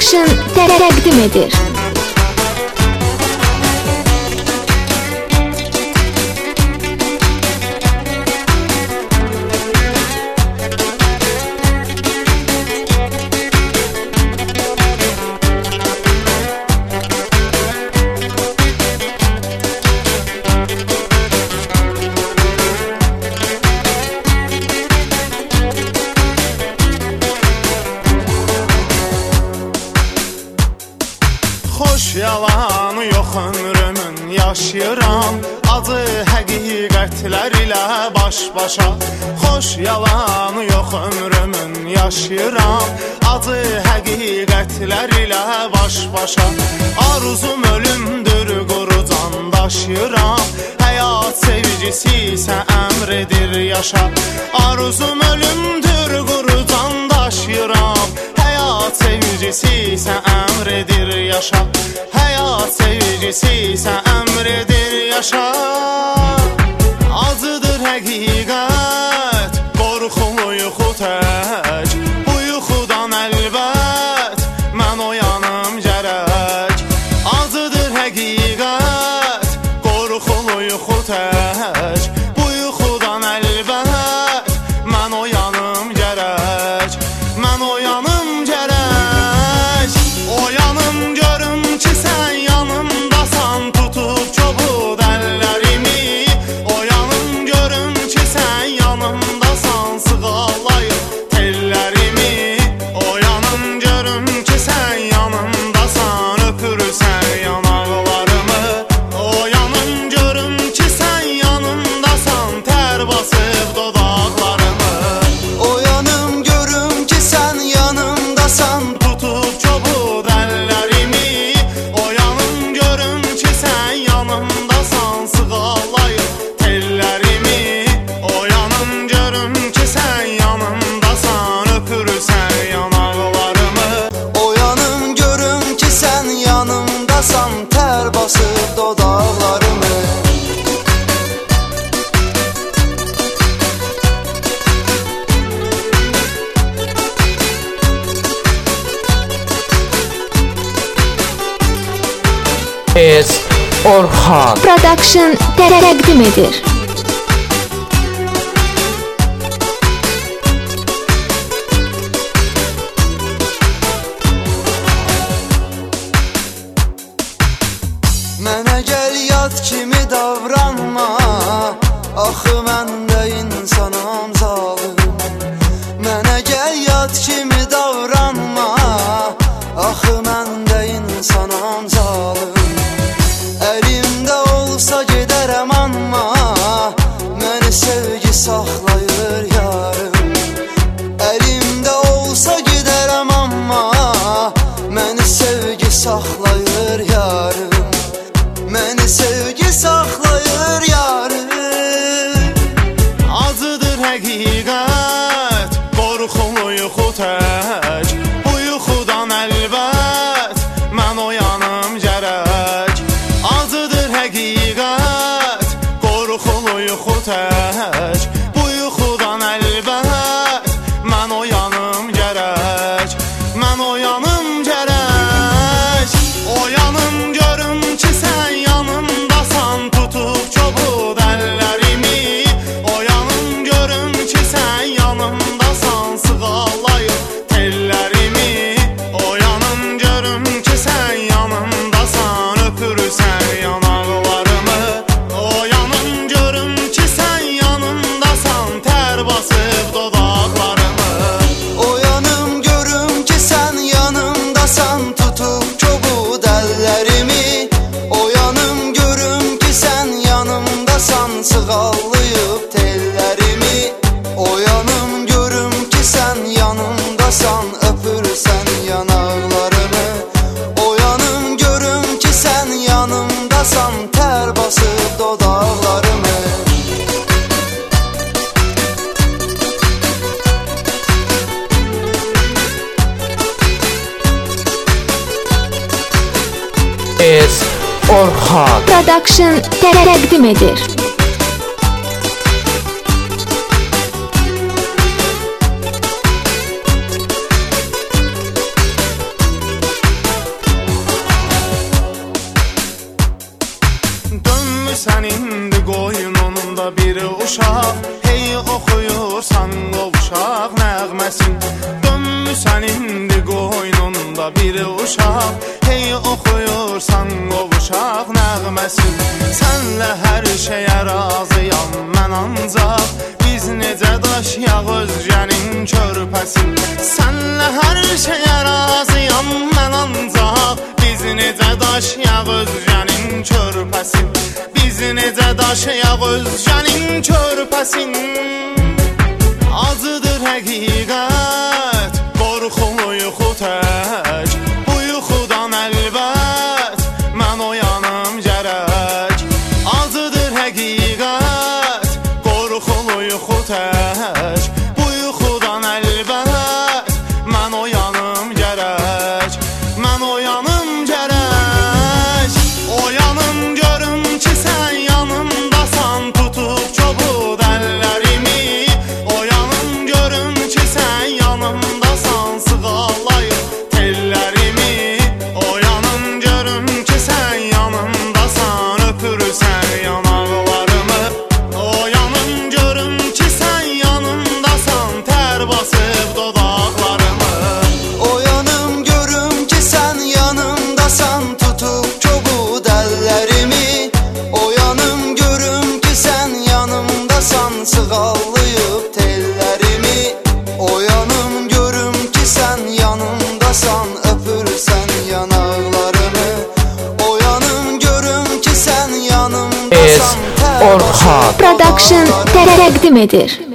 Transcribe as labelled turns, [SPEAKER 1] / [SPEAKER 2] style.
[SPEAKER 1] Production təqdim edir.
[SPEAKER 2] Xoş yalanı yox ömrümün yaşayıram, acı həqiqətlər ilə baş-başa. Xoş yalanı yox ömrümün yaşayıram, acı həqiqətlər ilə baş-başa. Arzum ölümdür, quru can daşıyıram, həyat sevgisi isə əmr edir yaşa. Arzum ölümdür, quru can daşıyıram, həyat sevgisi isə əmr edir yaşa. Həyat sevgisi isə əmr edir yaşa. Acıdır həqiqət, qorxulu yuxu tək, bu yuxudan əlbət mən oyanım gərək. Acıdır həqiqət, qorxulu yuxu tək, bu yuxudan əlbət mən oyanım gərək. Mən oyanım gərək, oyanım görüm ki sən yanımdasan, tutub çobud əllərimi. Oyanım görüm ki sən yanımdasan, sığallayıb tellərimi. Oyanım görüm ki sən yanımdasan, öpürsən yanaqlarımı. Oyanım görüm ki sən yanımdasan, tər basıb dodaqlarımı. Oyanım görüm ki sən yanımdasan, tutub çobud əllərimi. Oyanım görüm ki sən yanımdasan, sığallayıb tellərimi. Oyanım görüm ki sən yanımdasan, öpürsən yanaqlarımı. Oyanım görüm ki sən yanımdasan, tər basıb dodaqlarımı.
[SPEAKER 3] Orxan
[SPEAKER 1] Production təqdim edir.
[SPEAKER 2] Mənə gəl yad kimi davranma, axı mən də insanam zalım. Mənə gəl yad kimi davranma, axı mən də insanam zalım. Əlimdə olsa gedərəm amma, məni sevgi saxlayır yarım. Əlimdə olsa gedərəm amma, məni sevgi saxlayır yarım. Məni sevgi saxlayır yarım. Acıdır həqiqət, qorxulu yuxu tək, bu yuxudan əlbət mən oyanım gərək. Acıdır həqiqət, qorxulu yuxu tək, bu yuxudan əlbət mən oyanım gərək. Mən oyanım gərək, oyanım görüm ki sən yanımdasan, tutub çobud əllərimi. Oyanım görüm ki sən yanımdasan, sığallayıb tellərimi. Oyanım görüm ki sən yanımdasan, öpürsən yanaqlarımı. Oyanım görüm ki sən yanımdasan, tər basıb dodaqlarımı. Oyanım görüm ki sən yanımdasan, tutub çobud əllərimi. Oyanım görüm ki sən yanımdasan, sığallayıb tellərimi. Oyanım görüm ki sən yanımdasan, öpürsən yanaqlarımı. Oyanım görüm ki sən yanımdasan, tər basıb dodaqlarımı.
[SPEAKER 3] Orxan
[SPEAKER 1] Production təqdim edir.
[SPEAKER 2] Dönmüsən indi qoynunda bir uşaq, hey oxuyursan qovuşaq nəğməsin. Dönmüsən indi qoynunda bir uşaq, hey oxuyursan qovuşaq nəğməsin. Sənlə hər şeyə razıyam mən ancaq, biz necə daşıyaq özgənin körpəsin. Sənlə hər şeyə razıyam mən ancaq, biz necə daşıyaq özgənin körpəsin. Biz necə daşıyaq özgənin körpəsin. Acıdır həqiqət, qorxulu yuxu tək, bu yuxudan əlbət mən oyanım gərək. Acıdır həqiqət, qorxulu yuxu tək, bu yuxudan əlbət mən oyanım gərək. Mən oyanım gərək, oyanım görüm ki sən yanımdasan, tutub çobud əllərimi. Oyanım görüm ki sən yanımdasan, sığallayıb tellərimi. Oyanım görüm ki sən yanımdasan, öpürsən yanaqlarımı. Oyanım görüm ki sən yanımdasan, tər basıb dodaqlarımı.
[SPEAKER 3] Oyanım görüm ki sən yanımdasan, tutub çobud əllərimi. Oyanım görüm ki sən yanımdasan, sığallayıb tellərimi. Oyanım görüm ki sən yanımdasan, öpürsən yanaqlarımı. Oyanım görüm ki sən yanımdasan, tər basıb
[SPEAKER 1] Production
[SPEAKER 3] dodaqlarımı.
[SPEAKER 1] təqdim edir.